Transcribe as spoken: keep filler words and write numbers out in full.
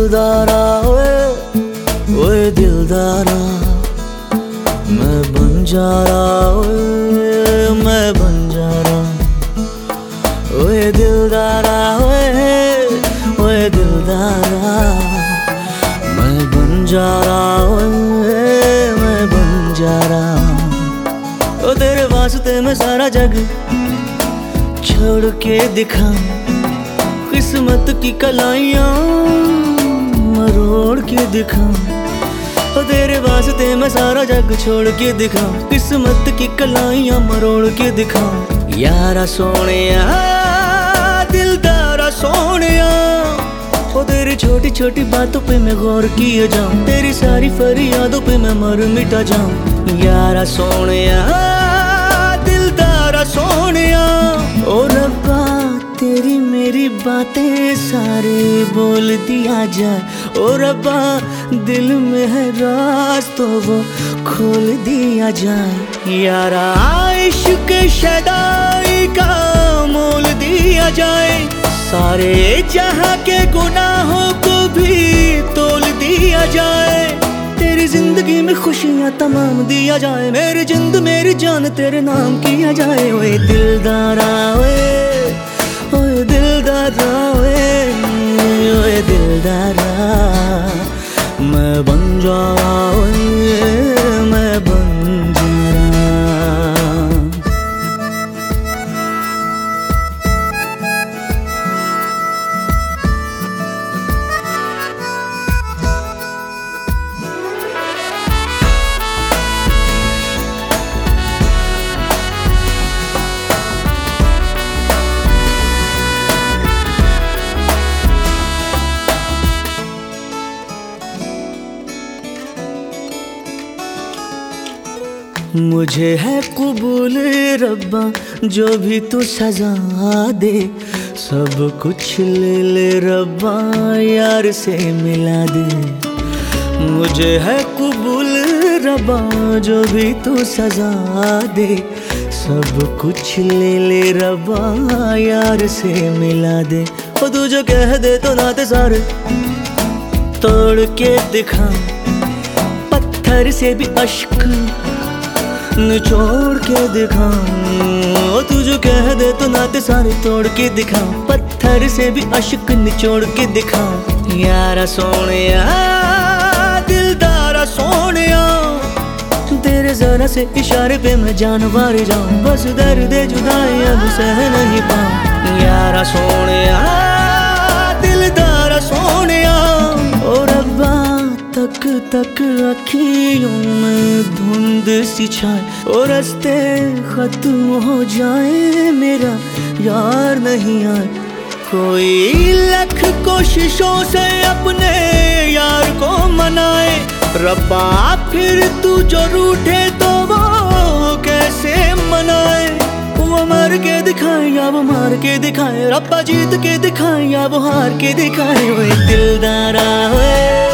दिलदारा ओए ओए दिलदारा, मैं बंजारा ओए मैं बंजारा, ओए दिलदारा ओए ओए दिलदारा, मैं बंजारा ओए मैं बंजारा। ओ तेरे वास्ते मैं सारा जग छोड़ के दिखा, किस्मत की कलाइयाँ मरोड़ के दिखा। ओ तेरे वास्ते मैं सारा जग छोड़ के दिखा, किस्मत की कलाइयाँ मरोड़ के दिखा। यारा सोनिया दिलदारा सोनिया, ओ तेरी छोटी छोटी बातों पे मैं गौर किए जाऊं, तेरी सारी फरियादों पे मैं मर मिटा जाऊं। यारा सोनिया दिलदारा सोनिया, ओ रब्बा तेरी मेरी बातें सारे बोल दिया जाए। ओ रब्बा दिल में है राज तो वो खोल दिया जाए। यारा इश्क शदाई का मोल दिया जाए, सारे जहां के गुनाहों को भी तोल दिया जाए। तेरी जिंदगी में खुशियां तमाम दिया जाए, मेरी जिंद मेरी जान तेरे नाम किया जाए। ओए दिलदारा ओए ओए दिलदारा ओए ओए दिलदारा, मैं बंजारा ओए मैं बंजारा। मुझे है कबूल रब्बा जो भी तू सजा दे, सब कुछ ले ले रब्बा यार से मिला दे। मुझे है कबूल रब्बा जो भी तू सजा दे, सब कुछ ले ले रब्बा यार से मिला दे। ओ तू जो कह दे तो नाते सारे तोड़ के दिखा, पत्थर से भी अश्क निचोड़ के दिखाऊं। तू जो कह दे तो नाते सारे तोड़ के दिखाऊं, पत्थर से भी अश्क निचोड़ के दिखाऊं। यारा सोनिया दिलदारा सोनिया, तेरे जरा से इशारे पे मैं जान वार जाऊं, बस दर्द जुदाई अब सह नहीं पाऊं। यारा सोनिया दिलदारा सोनिया, ओ रब्बा तक तक अखियों में धुंध सी छाए, और रास्ते खत्म हो जाए मेरा यार नहीं आए। कोई लख कोशिशों से अपने यार को मनाए, रब्बा फिर तू जो रूठे तो वो कैसे मनाए। वो मर के दिखाए या वो मार के दिखाए, रब्बा जीत के दिखाए या वो हार के दिखाए। ओए दिलदारा ओए